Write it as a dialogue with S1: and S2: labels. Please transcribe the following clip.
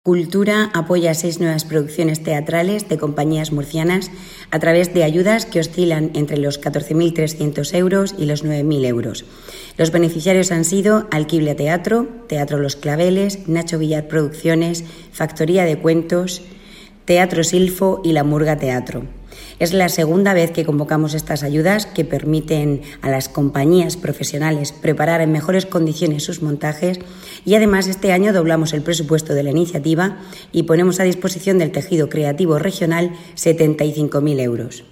S1: Cultura apoya 6 nuevas producciones teatrales de compañías murcianas a través de ayudas que oscilan entre los 14.300 euros y los 9.000 euros. Los beneficiarios han sido Alquiblia Teatro, Teatro Los Claveles, Nacho Villar Producciones, Factoría de Cuentos, Teatro Silfo y La Murga Teatro. Es la segunda vez que convocamos estas ayudas que permiten a las compañías profesionales preparar en mejores condiciones sus montajes y además este año doblamos el presupuesto de la iniciativa y ponemos a disposición del tejido creativo regional 75.000 euros.